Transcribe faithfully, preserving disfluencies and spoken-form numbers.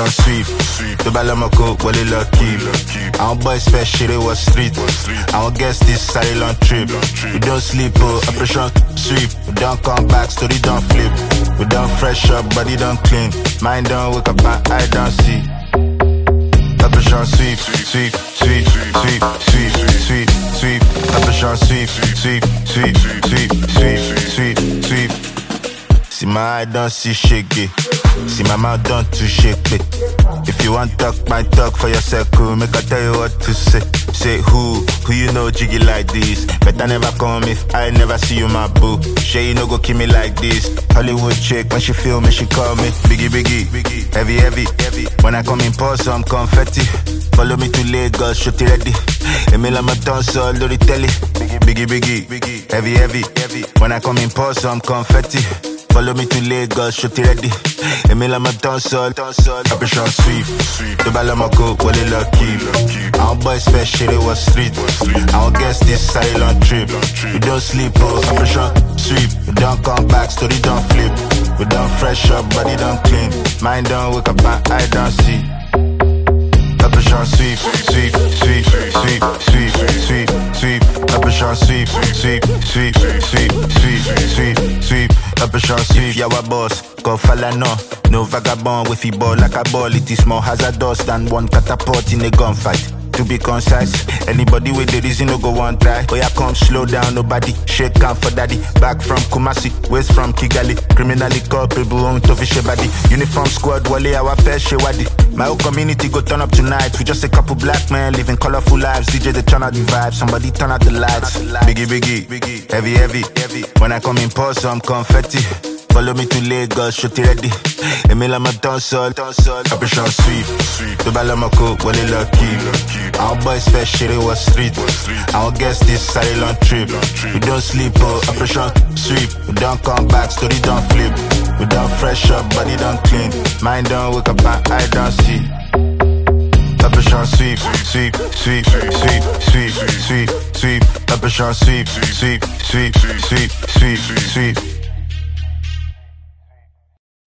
Operation sweep. The Balamako, well, it lucky. Our boys first shit, it was street. Our guest is silent trip. We don't sleep, oh, Operation sweep. We don't come back, story don't flip. We don't fresh up, body don't clean. Mind don't wake up, and eye don't see. Operation sweep, sweep, sweep, sweep, sweep, sweep, sweep. Operation sweep, sweep, sweep, sweep, sweep, sweep, sweep. See my eye don't see shaky. See my mouth don't too shake it. If you want talk, my talk for your circle. Make I tell you what to say. Say who, who you know jiggy like this. Better never come if I never see you, my boo. Shay, you no go kill me like this. Hollywood chick, when she feel me, she call me Biggie, Biggie, Biggie. Heavy, heavy, heavy. When I come in, pour some confetti. Follow me to Lagos, shoot it ready. Emile, I'm a dance all the telly. Biggie, Biggie, Biggie. Heavy, heavy, heavy. When I come in, pour some confetti. Follow me to Lagos, shoot it ready. Emile, I'm a dance all, dance all. Operation sweep. The Balamako, well, it lucky. Our boys first shit, it was street. Our guest is silent trip. We don't sleep, oh, Operation sweep. We don't come back, story don't flip. We don't fresh up, body don't clean. Mind don't wake up, and eye don't see. Operation sweep, sweep, sweep, sweep, sweep, sweep, sweep. Operation sweep, sweep, sweep, sweep, sweep, sweep, sweep. Operation sweep, yeah, our boss. Go follow no, no vagabond with the ball like a ball. It is more hazardous than one catapult in a gunfight. To be concise, anybody with the reason no go one try. Oh yeah, come slow down, nobody shake down for daddy. Back from Kumasi, west from Kigali. Criminally culpable, on to fish body. Uniform squad, wale our fair shewadi. My whole community go turn up tonight. We just a couple black men living colorful lives. D J they turn out the vibe, somebody turn out the lights. Biggie, biggie, biggie, heavy, heavy, heavy. When I come in, pour some confetti. Follow me to Lagos, shoot it ready. Emile, I'm a dance all, dance all. Operation sweep. The Balamako, well, it lucky. Our boys first shit, it was street. Our guest is silent trip. We don't sleep, oh, Operation sweep. We don't come back, story don't flip. We don't fresh up, body don't clean. Mind don't wake up, and eye don't see. Operation sweep, sweep, sweep, sweep, sweep, sweep, sweep. Operation sweep, sweep, sweep, sweep, sweep, sweep.